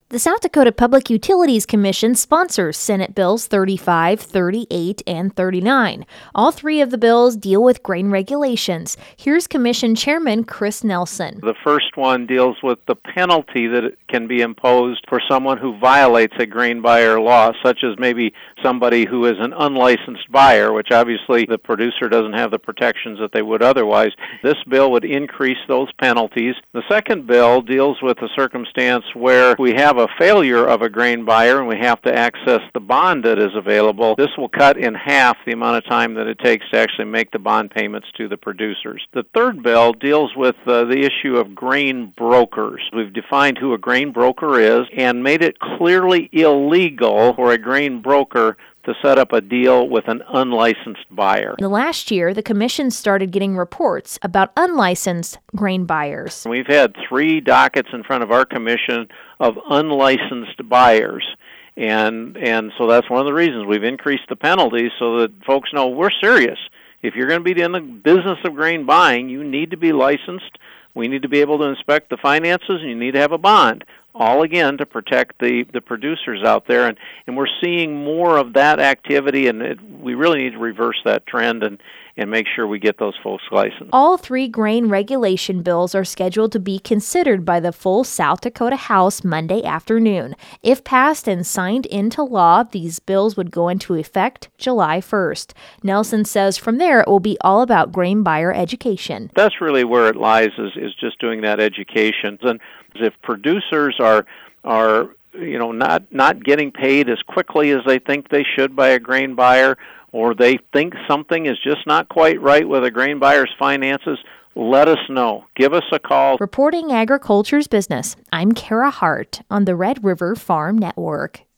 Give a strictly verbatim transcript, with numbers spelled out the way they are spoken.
The South Dakota Public Utilities Commission sponsors Senate Bills thirty-five, thirty-eight, and thirty-nine. All three of the bills deal with grain regulations. Here's Commission Chairman Chris Nelson. The first one deals with the penalty that can be imposed for someone who violates a grain buyer law, such as maybe somebody who is an unlicensed buyer, which obviously the producer doesn't have the protections that they would otherwise. This bill would increase those penalties. The second bill deals with a circumstance where we have a failure of a grain buyer and we have to access the bond that is available. This will cut in half the amount of time that it takes to actually make the bond payments to the producers. The third bill deals with uh, the issue of grain brokers. We've defined who a grain broker is and made it clearly illegal for a grain broker to set up a deal with an unlicensed buyer. In the last year, the Commission started getting reports about unlicensed grain buyers. We've had three dockets in front of our Commission of unlicensed buyers. And and so that's one of the reasons we've increased the penalties so that folks know we're serious. If you're going to be in the business of grain buying, you need to be licensed. We need to be able to inspect the finances, and you need to have a bond. All, again, to protect the, the producers out there. And, and we're seeing more of that activity, and it, we really need to reverse that trend and, and make sure we get those folks licensed. All three grain regulation bills are scheduled to be considered by the full South Dakota House Monday afternoon. If passed and signed into law, these bills would go into effect July first. Nelson says from there it will be all about grain buyer education. That's really where it lies, is, is just doing that education. And if producers are are you know not not getting paid as quickly as they think they should by a grain buyer, or they think something is just not quite right with a grain buyer's finances, let us know. Give us a call. Reporting Agriculture's Business, I'm Kara Hart on the Red River Farm Network.